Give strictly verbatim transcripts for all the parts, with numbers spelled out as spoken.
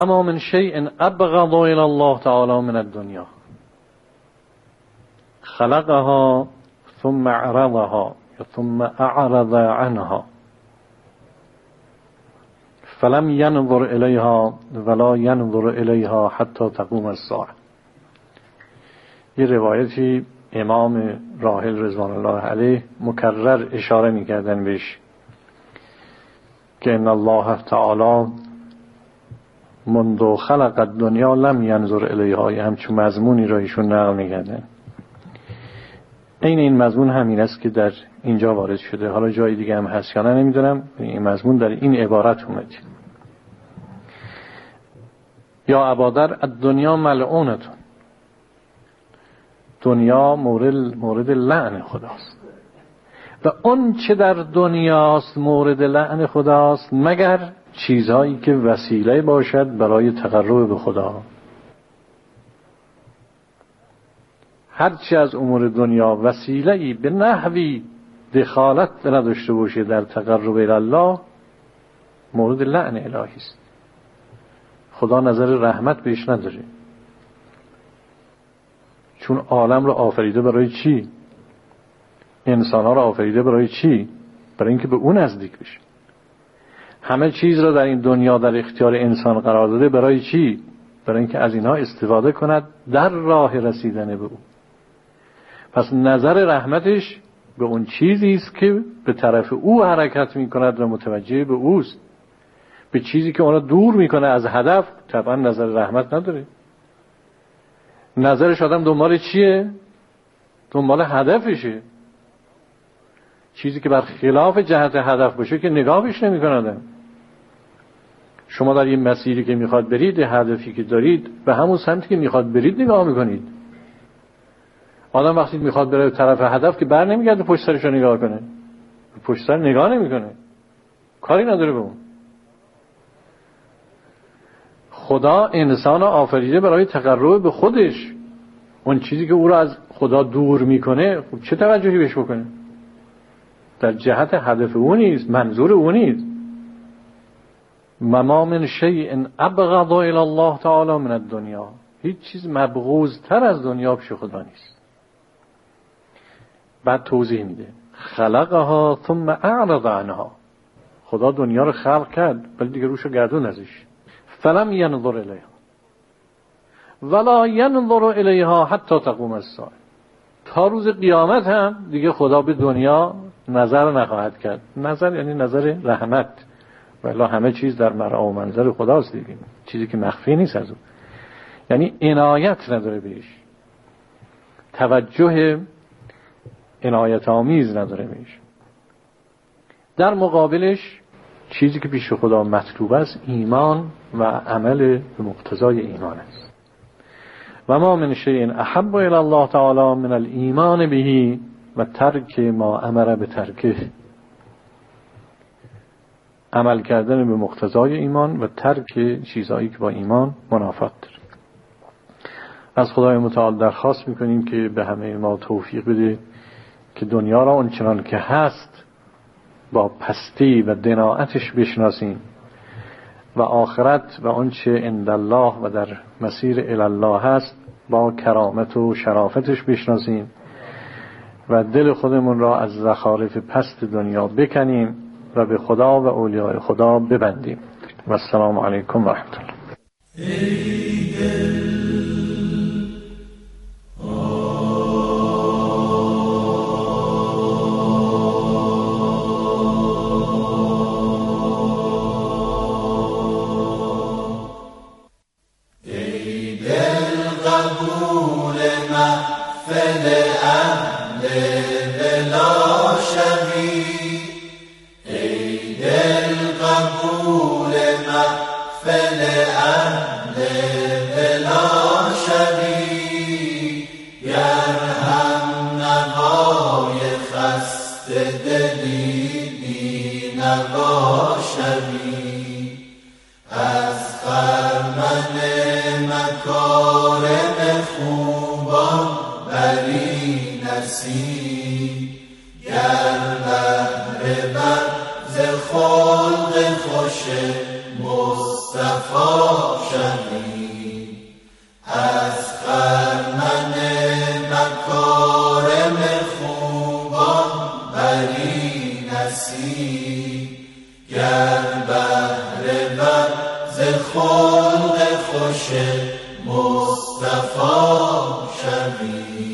اما من شیء ابغض الى الله تعالی من الدنیا خلقها ثم عرضها ثم اعرض عنها فلم ينظر الیها ولا ينظر الیها حتی تقوم الساعه. یه روایتی امام راحل رضوان الله علیه مکرر اشاره میکردن بهش که ان الله تعالی منذ خلق الدنیا لم ينظر الیها، یه همچون مضمونی را ایشون نقل میکردن. این این مضمون همین است که در اینجا وارد شده. حالا جای دیگه هم هست یا نه نمیدونم. این مضمون در این عبارت اومده: یا ابادر الدنیا ملعونتون، دنیا مورد مورد لعن خداست و اون چه در دنیاست مورد لعن خداست مگر چیزهایی که وسیله باشد برای تقرب به خدا. هرچی از امور دنیا وسیله‌ای به نحوی دخالت نداشته باشه در تقرب الی الله مورد لعن الهی است. خدا نظر رحمت بهش نداره، چون عالم رو آفریده برای چی؟ انسان‌ها رو آفریده برای چی؟ برای اینکه به اون نزدیک بشه. همه چیز رو در این دنیا در اختیار انسان قرار داده برای چی؟ برای اینکه از اینها استفاده کند در راه رسیدن به او. پس نظر رحمتش به اون چیزی است که به طرف او حرکت می‌کند و متوجه به اوست. به چیزی که اونا دور میکنه از هدف طبعا نظر رحمت نداره. نظرش آدم دنبال چیه؟ دنبال هدفشه. چیزی که بر خلاف جهت هدف باشه که نگاهش نمیکنه آدم. شما در این مسیری که میخواد برید، هدفی که دارید، به همون سمتی که میخواد برید نگاه میکنید. آدم وقتی میخواد بره طرف هدف که بر نمیگرده پشت سرش رو نگاه کنه، پشت سر نگاه نمیکنه، کاری نداره به اون. خدا انسان آفریده برای تقرب به خودش. اون چیزی که او را از خدا دور میکنه خب چه توجهی بهش بکنه؟ در جهت هدف او نیست، منظور او نیست. ما من شیء ابغض الی الله تعالی من الدنیا، هیچ چیز مبغوض تر از دنیا پیش خدا نیست. بعد توضیح میده: خلقها ثم اعرض عنها. خدا دنیا رو خلق کرد ولی دیگه روشو گردون ازش. فلم ینظر الیها ولا ینظر الیها حتی تقوم الساعه. تا روز قیامت هم دیگه خدا به دنیا نظر نخواهد کرد. نظر یعنی نظر رحمت، ولی همه چیز در مرعا و منظر خداست دیگه، چیزی که مخفی نیست از اون. یعنی عنایت نداره بهش، توجه عنایت آمیز نداره بهش. در مقابلش چیزی که پیش خدا مطلوب است ایمان و عمل به مقتضای ایمان است. و ما من شیء احب الی الله تعالی من الایمان به و ترک ما امر به ترکه. عمل کردن به مقتضای ایمان و ترک چیزهایی که با ایمان منافات داره. از خدای متعال درخواست میکنیم که به همه ما توفیق بده که دنیا را اونچنان که هست با پستی و دناعتش بشناسیم و آخرت و آنچه عند الله و در مسیر الی الله هست با کرامت و شرافتش بشناسیم و دل خودمون را از زخارف پست دنیا بکنیم و به خدا و اولیاء خدا ببندیم. و السلام علیکم و رحمت الله. خلق خوش مصطفی خلق خوش مصطفی شوی.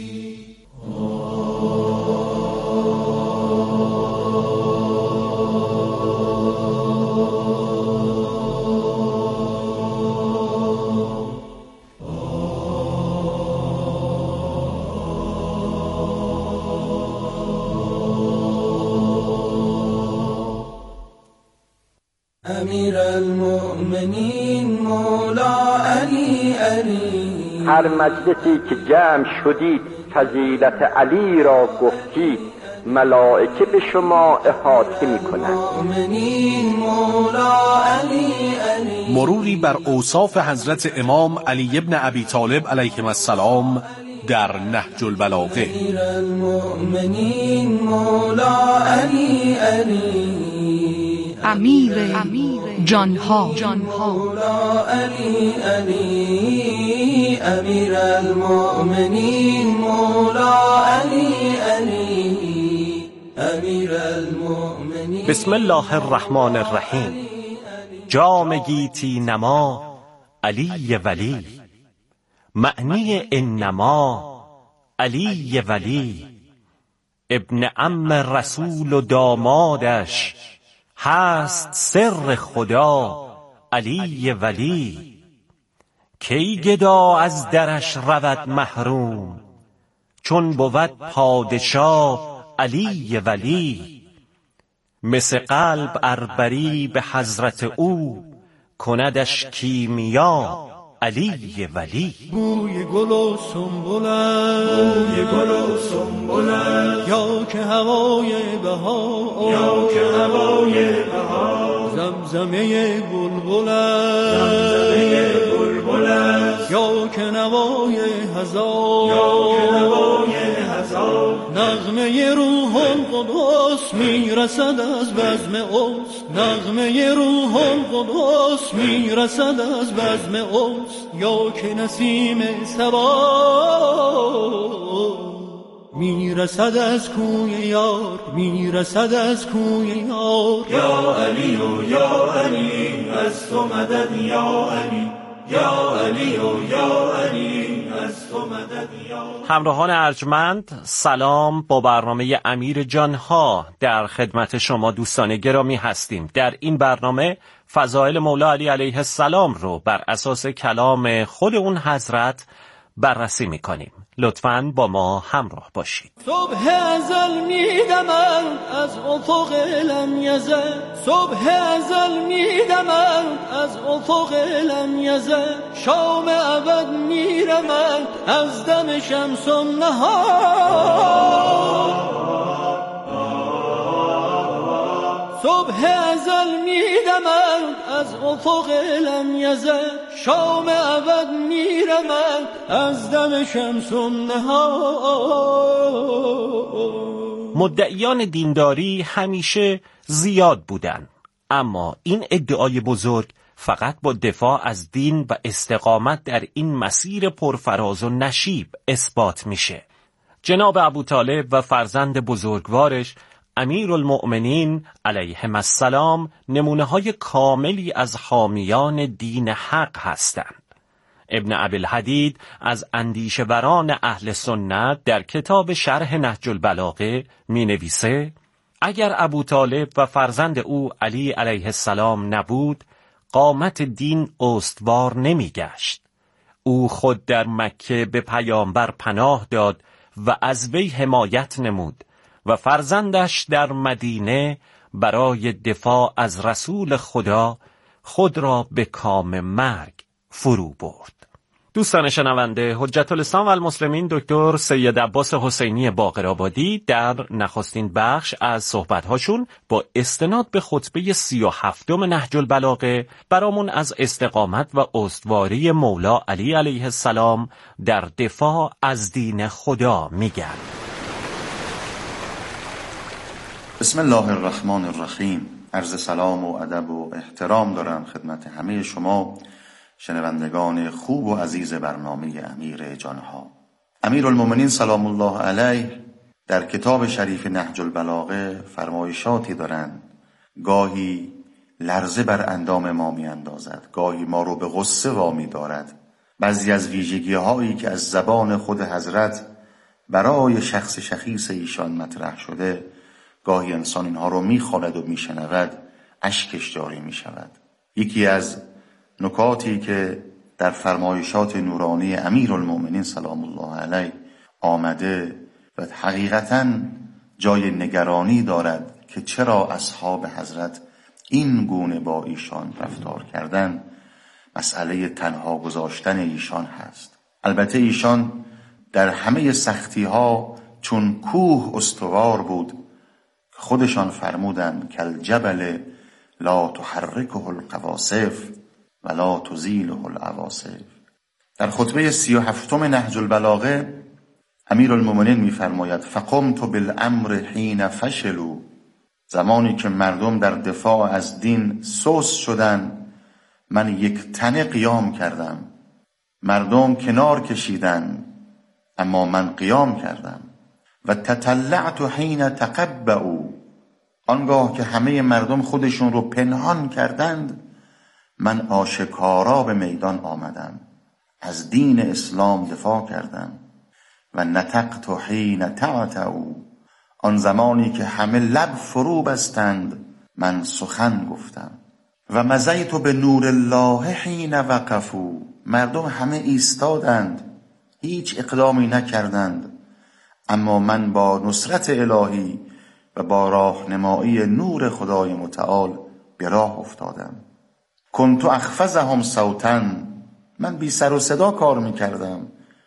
امیر المؤمنین مولا علی علی، هر مجلسی که جمع شدید فضیلت علی را گفتید ملائکه به شما احاطه می‌کنند. مروری بر اوصاف حضرت امام علی ابن ابی طالب علیه السلام در نهج البلاغه. امیر المؤمنین مولا علی علی، امیر جانها مولا علی علی، امیر المؤمنین مولا علی علی، امیر المؤمنین. بسم الله الرحمن الرحیم. جام گیتی نما علی ولی، معنی انما علی ولی، ابن عم رسول و دامادش هست سر خدا علی ولی. کی گدا از درش رود محروم، چون بود پادشاه علی ولی. مس قلب اربری به حضرت او، کندش کیمیا علی ولی. بوی گل و سنبلت، بوی گل و سنبلت، یا که هوای بهار، یا که هوای بهار، زمزمه بلبلت، زمزمه بلبلت، یا که نوای هزار، یا که نوای هزار، نغمه روح القدس میرسد از بزم اوست، نغمه روح القدس میرسد از بزم اوست، یا که نسیم صبا میرسد از کوی یار، میرسد از کوی یار. یا علی و یا علی از تو مدد، یا علی یا علی و یا علی از تو مدد یا. همراهان ارجمند، سلام. با برنامه امیر جانها در خدمت شما دوستان گرامی هستیم. در این برنامه فضائل مولا علی علیه السلام رو بر اساس کلام خود اون حضرت بررسی میکنیم. لطفاً با ما همراه باشید. صبح ازل میدمد از افق لم یزل، صبح ازل میدمد از افق لم یزل، شام ابد میرمد از دم شمس النهار. صبح ازل میدمد از افق لم یزل، شام ابد میرمد از دم شمس النهار. مدعیان دینداری همیشه زیاد بودن، اما این ادعای بزرگ فقط با دفاع از دین و استقامت در این مسیر پرفراز و نشیب اثبات میشه. جناب ابوطالب و فرزند بزرگوارش امیرالمؤمنین علیهم السلام نمونه های کاملی از حامیان دین حق هستند. ابن ابی‌الحدید از اندیشه‌وران اهل سنت در کتاب شرح نهج البلاغه می نویسه اگر ابوطالب و فرزند او علی علیه السلام نبود، قامت دین استوار نمی گشت. او خود در مکه به پیامبر پناه داد و از وی حمایت نمود و فرزندش در مدینه برای دفاع از رسول خدا خود را به کام مرگ فرو برد. دوستان شنونده، حجت الاسلام و المسلمین دکتر سید عباس حسینی باقرآبادی در نخستین بخش از صحبت‌هاشون با استناد به خطبه سی و هفتم نهج البلاغه برامون از استقامت و استواری مولا علی علیه السلام در دفاع از دین خدا میگن. بسم الله الرحمن الرحیم. عرض سلام و ادب و احترام دارم خدمت همه شما شنوندگان خوب و عزیز برنامه امیر جانها. امیرالمؤمنین سلام الله علیه در کتاب شریف نهج البلاغه فرمایشاتی دارند، گاهی لرزه بر اندام ما می اندازد، گاهی ما رو به غصه وامی دارد. بعضی از ویژگی هایی که از زبان خود حضرت برای شخص شخیص ایشان مطرح شده، گاهی انسان اینها رو می خواند و می شنود، اشکش جاری می شود. یکی از نکاتی که در فرمایشات نورانی امیرالمومنین سلام الله علیه آمده و حقیقتاً جای نگرانی دارد که چرا اصحاب حضرت این گونه با ایشان رفتار کردن، مسئله تنها گذاشتن ایشان هست. البته ایشان در همه سختی ها چون کوه استوار بود، خودشان فرمودند کالجبل لا تحرکه القواصف ولا تزیله العواصف. در خطبه سی و هفتم نهج البلاغه امیرالمومنین می‌فرماید فقمت بالامر حین فشلوا، زمانی که مردم در دفاع از دین سست شدن، من یک تنه قیام کردم. مردم کنار کشیدن اما من قیام کردم. و تطلعت حین تقبعوا، آنگاه که همه مردم خودشون رو پنهان کردند، من آشکارا به میدان آمدم، از دین اسلام دفاع کردم. و نطقت حین تعتعوا، آن زمانی که همه لب فرو بستند من سخن گفتم. و مضیت به نور الله حین وقفوا، مردم همه ایستادند، هیچ اقدامی نکردند، اما من با نصرت الهی و با راهنمایی نور خدای متعال به راه افتادم. کنت اخفضهم صوتا، من بی سر و صدا کار میکردم،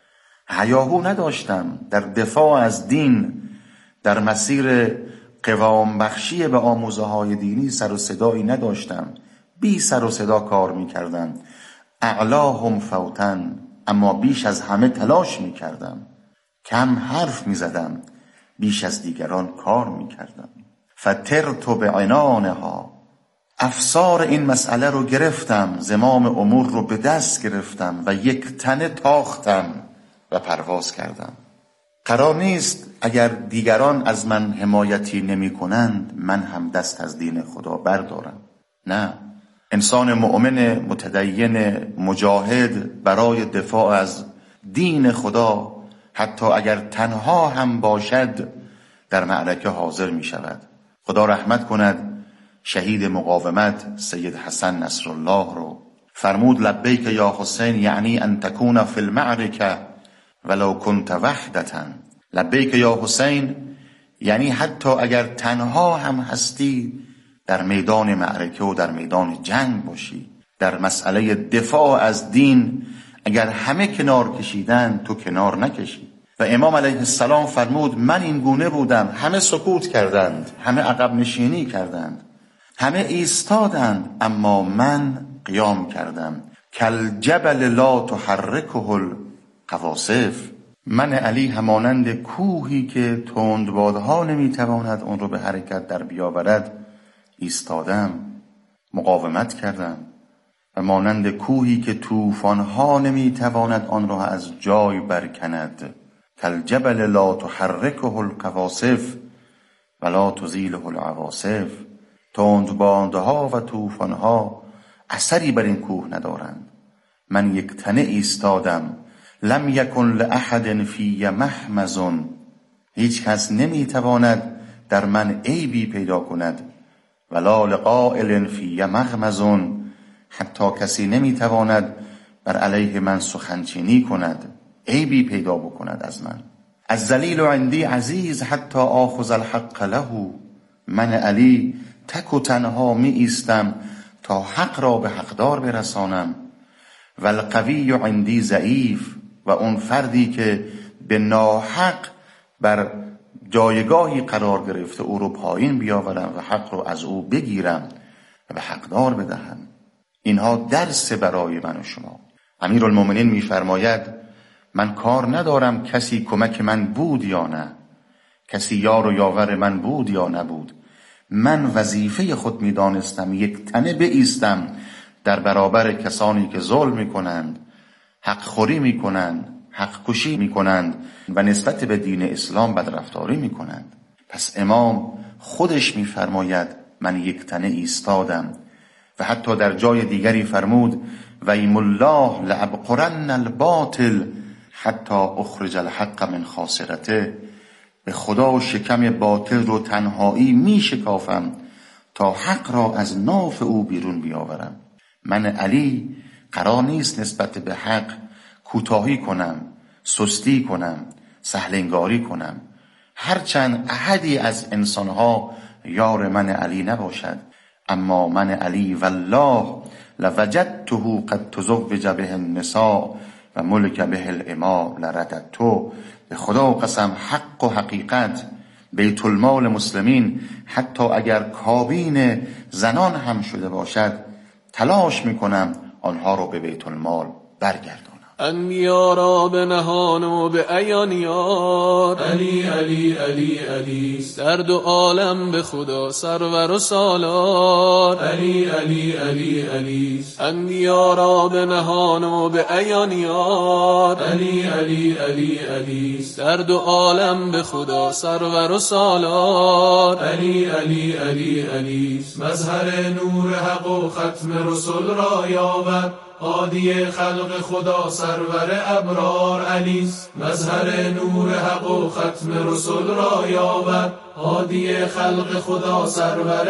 هیاهو نداشتم، در دفاع از دین، در مسیر قوام بخشی به آموزه های دینی سر و صدایی نداشتم، بی سر و صدا کار میکردم. اعلاهم فوتا، اما بیش از همه تلاش میکردم، کم حرف میزدم، بیش از دیگران کار میکردم. فترت بعنانها، افسار این مسئله رو گرفتم، زمام امور رو به دست گرفتم و یک تنه تاختم و پرواز کردم. قرار نیست اگر دیگران از من حمایتی نمی کنند من هم دست از دین خدا بردارم. نه، انسان مؤمن متدین مجاهد برای دفاع از دین خدا حتی اگر تنها هم باشد در معرکه حاضر می شود. خدا رحمت کند شهید مقاومت سید حسن نصرالله رو، فرمود لبیک یا حسین یعنی ان تکون فی المعرکه ولو کنت وحدتا. لبیک یا حسین یعنی حتی اگر تنها هم هستی در میدان معرکه و در میدان جنگ باشی، در مسئله دفاع از دین اگر همه کنار کشیدن تو کنار نکشی. و امام علیه السلام فرمود من این گونه بودم، همه سکوت کردند، همه عقب نشینی کردند، همه ایستادند، اما من قیام کردم. کالجبل لا تحرکه القواصف، من علی همانند کوهی که تندبادها نمیتواند اون رو به حرکت در بیاورد ایستادم، مقاومت کردم. و مانند کوهی که طوفانها نمیتواند آن را از جای برکند. کالجبل لا تحرکه القواصف ولا تزیله العواصف، تندبادها و طوفانها اثری بر این کوه ندارند. من یک تنه ایستادم. لم یکن لأحد فی محمز، هیچ کس نمیتواند در من عیبی پیدا کند. ولا لقائل فی مغمز، حتی کسی نمیتواند بر علیه من سخنچینی کند، عیبی پیدا بکند از من. الذلیل عندی عزیز حتی آخذ الحق له، من علی تک و تنها می ایستم تا حق را به حقدار برسانم. و القوی عندی ضعیف، و اون فردی که به ناحق بر جایگاهی قرار گرفته او رو پایین بیاورم و حق رو از او بگیرم و به حقدار بدهم. اینها درس برای من و شما. امیرالمومنین می‌فرماید من کار ندارم کسی کمک من بود یا نه، کسی یار و یاور من بود یا نبود. من وظیفه خود می‌دانستم یک تنه بایستم در برابر کسانی که ظلم می‌کنند، حق خوری می‌کنند، حق کشی می‌کنند و نسبت به دین اسلام بدرفتاری می‌کنند. پس امام خودش می‌فرماید من یک تنه ایستادم و حتی در جای دیگری فرمود و ایم الله لابقرن الباطل حتی اخرج الحق من خاصرته، به خدا شکم باطل رو تنهایی می شکافم تا حق را از ناف او بیرون بیاورم. من علی قرار نیست نسبت به حق کوتاهی کنم، سستی کنم، سهلنگاری کنم، هرچند احدی از انسانها یار من علی نباشد، اما من علی والله لوجدته قد تزوج به النساء و ملک به الاماء لرددته. به خدا قسم حق و حقیقت بیت المال مسلمین حتی اگر کابین زنان هم شده باشد تلاش میکنم آنها رو به بیت المال برگردانم. انبیا را به نهان و به عیان یار علی علی علی علی، در دو عالم به خدا سرور و سالار علی علی علی علی. انبیا را به نهان و به عیان یار علی علی علی علی، در دو عالم به خدا سرور و سالار علی علی علی علی. مظهر نور حق و ختم رسول را یابد هادی خلق خدا سرور ابرار علی. مظهر نور حق و ختم رسول را یابد هادی خلق خدا سرور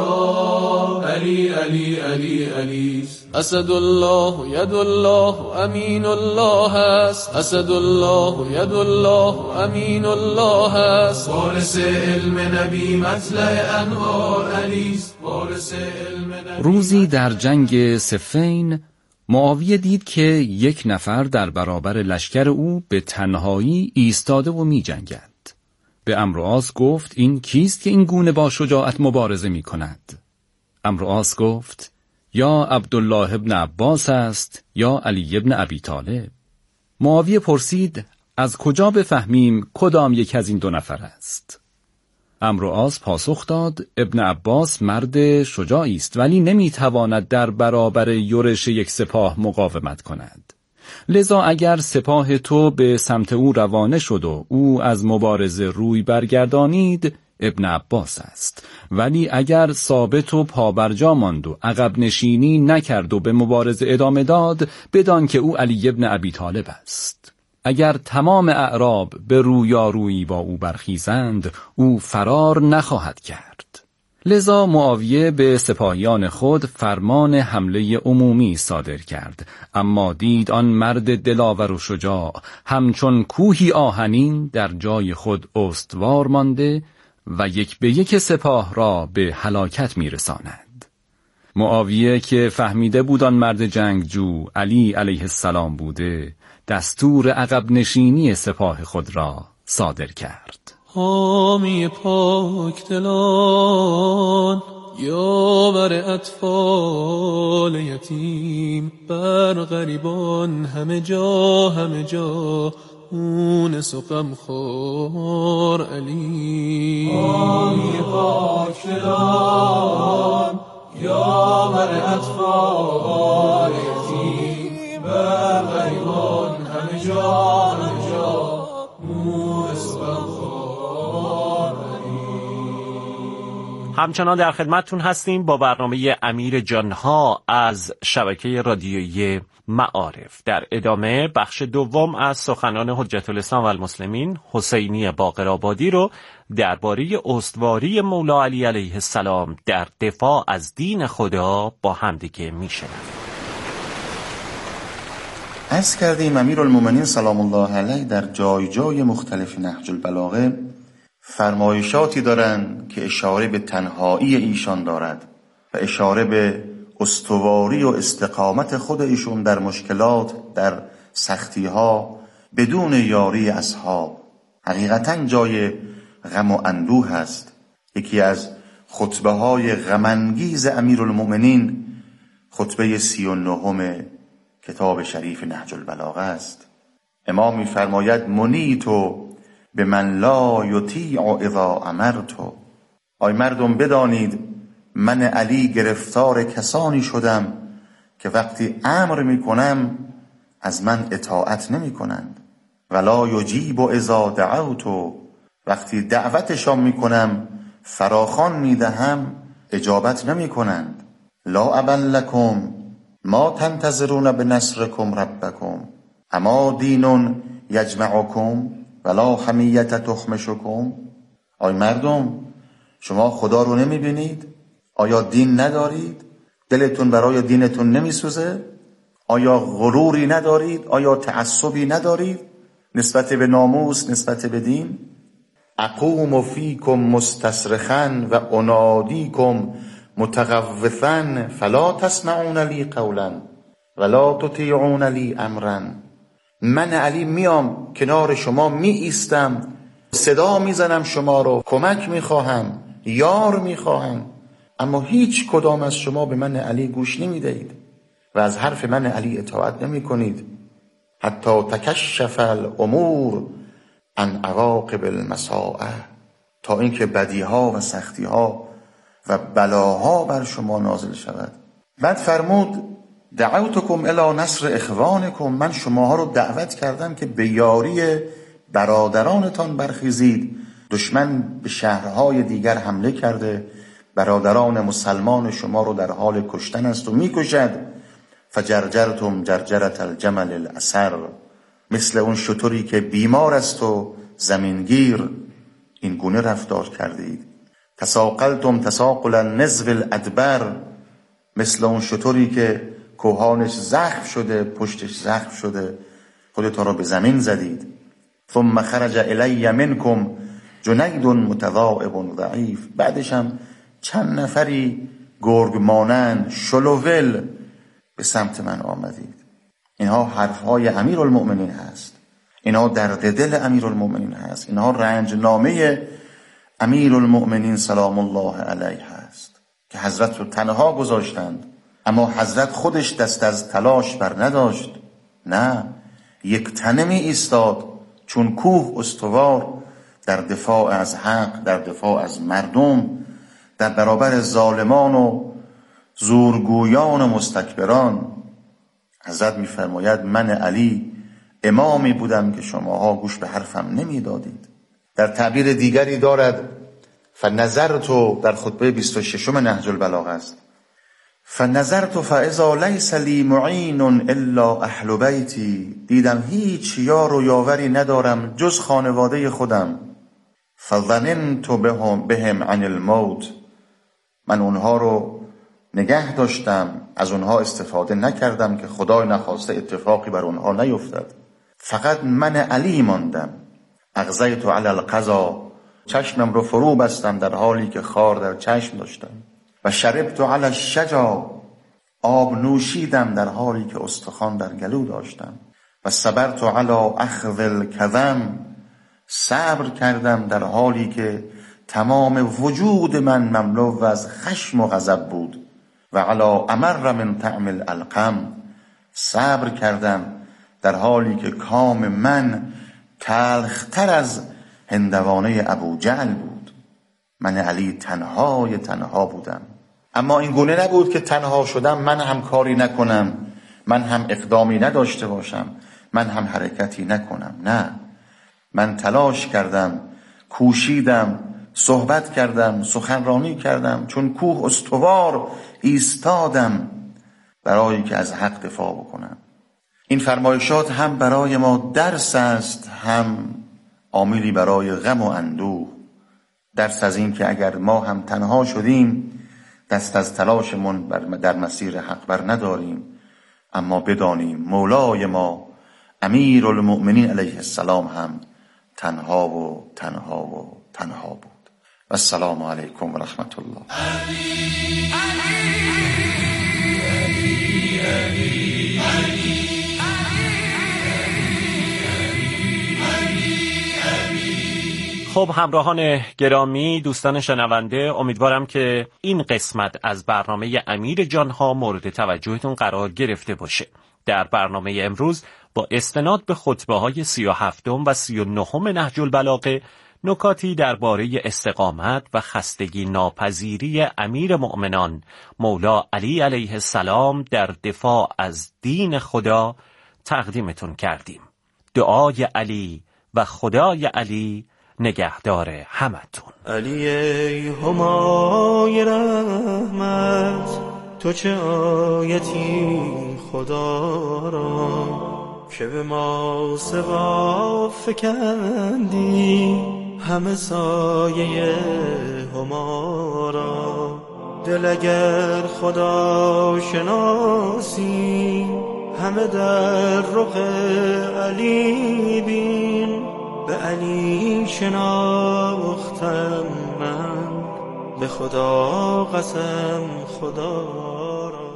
ابرار علی علی علی علی. اسد الله ید الله امین الله است، اسد الله ید الله امین الله است. وارث علم نبی مطلع انوار علی، وارث علم نبی. روزی در جنگ صفین معاویه دید که یک نفر در برابر لشکر او به تنهایی ایستاده و می جنگد. به عمرو عاص گفت این کیست که این گونه با شجاعت مبارزه می کند؟ عمرو عاص گفت یا عبدالله ابن عباس است یا علی ابن ابی طالب. معاویه پرسید از کجا بفهمیم کدام یک از این دو نفر است؟ عمرو عاص پاسخ داد ابن عباس مرد شجاعی است ولی نمیتواند در برابر یورش یک سپاه مقاومت کند. لذا اگر سپاه تو به سمت او روانه شد و او از مبارزه روی برگردانید ابن عباس است، ولی اگر ثابت و پابرجا ماند و عقب نشینی نکرد و به مبارزه ادامه داد بدان که او علی ابن ابی طالب است. اگر تمام اعراب به رویارویی با او برخیزند او فرار نخواهد کرد. لذا معاویه به سپاهیان خود فرمان حمله عمومی صادر کرد، اما دید آن مرد دلاور و شجاع همچون کوهی آهنین در جای خود استوار مانده و یک به یک سپاه را به هلاکت میرساند. معاویه که فهمیده بود آن مرد جنگجو علی علیه السلام بوده دستور عقب نشینی سپاه خود را صادر کرد. حامی پاک دلان یاور اطفال یتیم، بر غریبان همه جا همه جا مونس و غمخوار علی. حامی پاک دلان یاور اطفال یتیم، بر غریبان همه جا همه جا مونس و غمخوار علی. همچنان در خدمتتون هستیم با برنامه امیر جانها از شبکه رادیویی معارف. در ادامه بخش دوم از سخنان حجت الاسلام و المسلمین حسینی باقرآبادی رو درباره استواری مولا علی علیه السلام در دفاع از دین خدا با همدیگه میشنویم. عرض کردیم امیرالمومنین سلام الله علیه در جای جای مختلف نهج البلاغه فرمایشاتی دارند که اشاره به تنهایی ایشان دارد و اشاره به استواری و استقامت خود ایشون در مشکلات، در سختی‌ها، بدون یاری اصحاب. حقیقتاً جای غم و اندوه است. یکی از خطبه های غمانگیز امیرالمومنین خطبه سی و نهم کتاب شریف نهج البلاغه است. امام می‌فرماید منیتو به من لا یطیع اذا امرتو. آی مردم بدانید من علی گرفتار کسانی شدم که وقتی امر میکنم از من اطاعت نمی کنند. ولا یجیب اذا دعوتو، وقتی دعوتشان میکنم فراخوان میدهم اجابت نمی کنند. لا ابا لکم ما تنتظرون بنصرکم ربکم اما دین یجمعکم ولا حمیت تخمشکم. آی مردم، شما خدا رو نمیبینید؟ آیا دین ندارید؟ دلتون برای دینتون نمیسوزه؟ آیا غروری ندارید؟ آیا تعصبی ندارید نسبت به ناموس، نسبت به دین؟ اقوم فیکم مستصرخا و انادیکم متغوثا فلا تسمعون لی قولا ولا تطیعون لی امرا. من علی میام کنار شما می ایستم، صدا میزنم شما رو، کمک میخواهم، یار میخواهم، اما هیچ کدام از شما به من علی گوش نمیدهید و از حرف من علی اطاعت نمی کنید. حتی تکشف الامور عن عواقب المساءه، تا اینکه بدیها و سختیها و بلاها بر شما نازل شود. بعد فرمود دعوتکم الی نصر اخوانکم، من شماها رو دعوت کردم که به یاری برادرانتان برخیزید. دشمن به شهرهای دیگر حمله کرده، برادران مسلمان شما رو در حال کشتن است و میکشد. فجرجرتم جرجرت الجمل الاسر، مثل اون شتری که بیمار است و زمینگیر این گونه رفتار کردید. تساقلتم تساقل النزو الادبر، مثل اون شتری که کوهانش زخم شده، پشتش زخم شده، خودتان را به زمین زدید. ثم خرج الی منکم جنید متضاعب ضعیف، بعدش هم چند نفری گرگ مانند شلوول به سمت من آمدید. اینها حرفهای امیرالمؤمنین هست، اینها درد دل امیرالمؤمنین هست، اینها رنجنامه امیرالمؤمنین سلام الله علیه هست که حضرت رو تنها گذاشتند، اما حضرت خودش دست از تلاش بر نداشت. نه، یک تنه می ایستاد چون کوه استوار در دفاع از حق، در دفاع از مردم، در برابر ظالمان و زورگویان و مستکبران. حضرت می‌فرماید من علی امامی بودم که شماها گوش به حرفم نمیدادید. در تعبیر دیگری دارد فنظرت، در خطبه بیست و ششم نهج البلاغه است، فنظرت فاذا لیس لی معین الا اهل بیتی، دیدم هیچ یار و یاوری ندارم جز خانواده خودم. فظننت بهم بهم عن الموت، من اونها رو نگه داشتم، از اونها استفاده نکردم که خدای نخواسته اتفاقی بر اونها نیفتد. فقط من علی ماندم. اغزیت علی القضا، چشمم رو فرو بستم در حالی که خار در چشم داشتم. و شربت علی الشجا، آب نوشیدم در حالی که استخوان در گلو داشتم. و صبرت علی اخذ الکظم، صبر کردم در حالی که تمام وجود من مملو از خشم و غضب بود. و علی امر من طعم الالقم، صبر کردم در حالی که کام من تلختر از هندوانه ابو جهل بود. من علی تنهای تنها بودم. اما این گونه نبود که تنها شدم من هم کاری نکنم، من هم اقدامی نداشته باشم، من هم حرکتی نکنم. نه، من تلاش کردم، کوشیدم، صحبت کردم، سخنرانی کردم، چون کوه استوار ایستادم برای که از حق دفاع بکنم. این فرمایشات هم برای ما درس است، هم عاملی برای غم و اندوه. درس از این که اگر ما هم تنها شدیم دست از تلاشمون در مسیر حق بر نداریم، اما بدانیم مولای ما امیرالمؤمنین علیه السلام هم تنها و تنها و تنها بود. و السلام علیکم و رحمت الله. علی علی علی علی خب همراهان گرامی، دوستان شنونده، امیدوارم که این قسمت از برنامه امیر جانها مورد توجهتون قرار گرفته باشه. در برنامه امروز با استناد به خطبه های سی و هفتم و سی و نهم نهج البلاغه نکاتی درباره استقامت و خستگی ناپذیری امیر مؤمنان مولا علی علیه السلام در دفاع از دین خدا تقدیمتون کردیم. دعای علی و خدای علی نگهدار همتون. علی ای همای رحمت، تو چه آیتی خدا را که به ما سوا فکندی، همه سایه هما را. دل اگر خدا شناسی، همه در رخ علی بین. به علی شناختم من، به خدا قسم خدا را.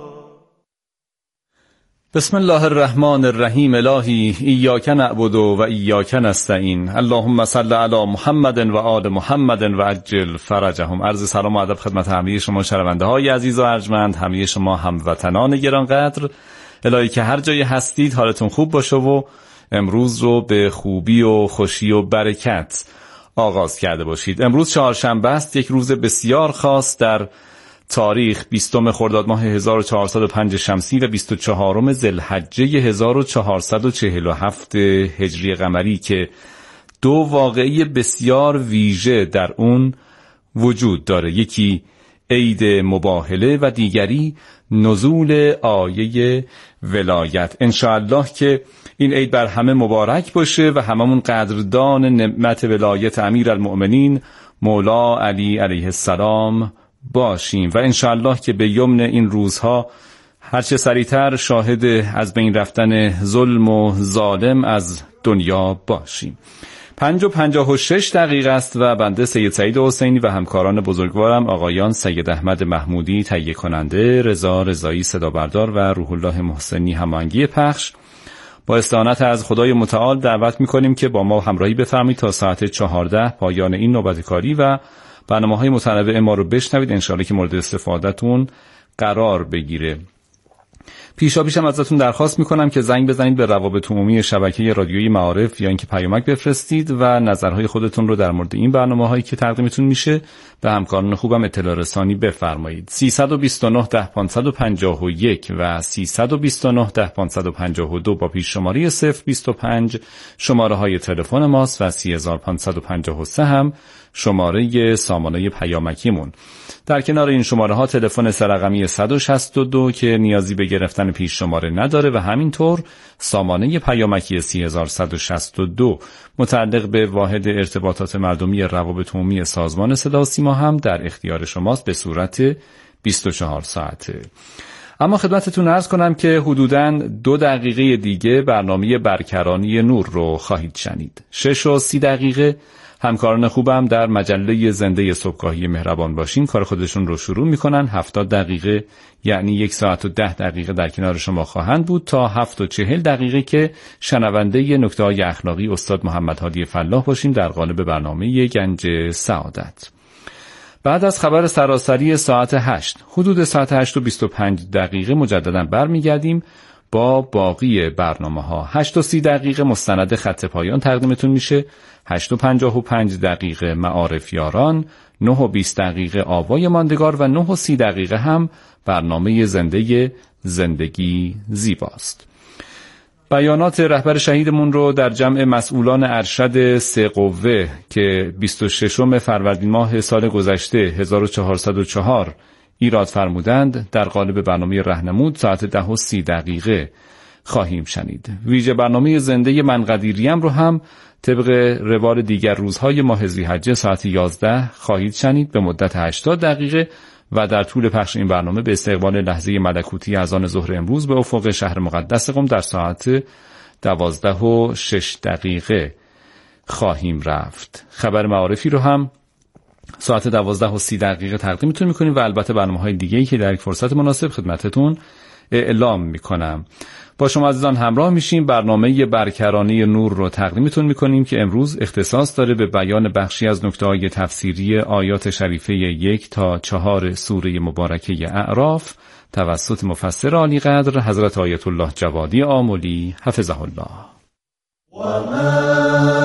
بسم الله الرحمن الرحیم. الهی ایاک نعبد و ایاک نستعین. اللهم صل علی محمد و آل محمد و عجل فرجهم. عرض سلام و ادب خدمت همه شما شنونده های عزیز و ارجمند، همه شما هموطنان گرانقدر. الهی که هر جایی هستید حالتون خوب باشه و امروز رو به خوبی و خوشی و برکت آغاز کرده باشید. امروز چهارشنبه است، یک روز بسیار خاص در تاریخ، بیستم خرداد ماه هزار و چهارصد و پنج شمسی و بیست و چهارم ذوالحجه هزار و چهارصد و چهل و هفت هجری قمری که دو واقعه بسیار ویژه در اون وجود داره. یکی عید مباهله و دیگری نزول آیه ولایت. انشاءالله که این عید بر همه مبارک باشه و هممون قدردان نعمت ولایت امیرالمؤمنین مولا علی علیه السلام باشیم و انشاءالله که به یمن این روزها هرچه سریعتر شاهد از بین رفتن ظلم و ظالم از دنیا باشیم. پنج و پنجاه و شش دقیقه است و بنده سید سعید حسینی و همکاران بزرگوارم آقایان سید احمد محمودی تهیه کننده، رضا رضایی صدا بردار و روح الله محسنی هماهنگی پخش، با استعانت از خدای متعال دعوت می‌کنیم که با ما همراهی بفرمایید تا ساعت چهارده پایان این نوبت کاری و برنامه‌های متنوع ما رو بشنوید. انشاءالله که مورد استفادهتون قرار بگیره. پیشا پیشم ازتون درخواست میکنم که زنگ بزنید به روابط عمومی شبکه رادیویی معارف یا اینکه پیامک بفرستید و نظرهای خودتون رو در مورد این برنامه‌هایی که تقدیمتون میشه به همکاران خوبم اطلاع رسانی بفرمایید. سیصد و بیست و نه ده پانصد و پنجاه و یک و سیصد و بیست و نه ده پانصد و پنجاه و دو با پیش شماره صفر بیست و پنج شماره های تلفن ماست و سی هزار و پانصد و پنجاه و سه هم شماره سامانه پیامکیمون. در کنار این شماره ها تلفن سه‌رقمی صد و شصت و دو که نیازی به گرفتن پیش شماره نداره و همینطور سامانه پیامکی سه هزار و صد و شصت و دو متعلق به واحد ارتباطات مردمی روابط عمومی سازمان صدا و سیما هم در اختیار شماست به صورت بیست و چهار ساعته. اما خدمتتون عرض کنم که حدوداً دو دقیقه دیگه برنامه برکرانی نور رو خواهید شنید. شش و سی دقیقه همکاران خوبم در مجله زنده صبحگاهی مهربان باشین کار خودشون رو شروع میکنن. هفتاد دقیقه یعنی یک ساعت و ده دقیقه در کنار شما خواهند بود تا هفت و چهل دقیقه که شنونده نکته های اخلاقی استاد محمد هادی فلاح باشیم در قالب برنامه گنج سعادت. بعد از خبر سراسری ساعت هشت حدود ساعت هشت و بیست و پنج دقیقه مجددا برمیگردیم با باقی برنامه ها. هشت و سی دقیقه مستند خط پایان تقدیمتون میشه. هشت و پنجاه و پنج دقیقه معارف یاران، نه و بیست دقیقه آوای ماندگار و نه و سی دقیقه هم برنامه زنده زندگی زیباست. بیانات رهبر شهیدمون رو در جمع مسئولان ارشد سه قوه که بیست و ششم فروردین ماه سال گذشته هزار و چهارصد و چهار ایراد فرمودند در قالب برنامه راهنمود ساعت ده و سی دقیقه خواهیم شنید. ویژه برنامه زنده منقدیریم رو هم طبق روال دیگر روزهای ماه ذوالحجه ساعت یازده خواهید شنید به مدت هشتاد دقیقه و در طول پخش این برنامه به استقبال لحظه ملکوتی اذان ظهر امروز به افق شهر مقدس قم در ساعت دوازده و شش دقیقه خواهیم رفت. خبر معارفی رو هم ساعت دوازده و سی دقیقه تقدیمتون میکنیم و البته برنامه‌های دیگه‌ای که در یک فرصت مناسب خدمتتون اعلام میکنم. با شما عزیزان همراه میشیم. برنامه برکرانی نور رو تقدیمتون میکنیم که امروز اختصاص داره به بیان بخشی از نکته‌های تفسیری آیات شریفه یک تا چهار سوره مبارکه اعراف توسط مفسر عالی قدر حضرت آیت الله جوادی آملی حفظه الله. و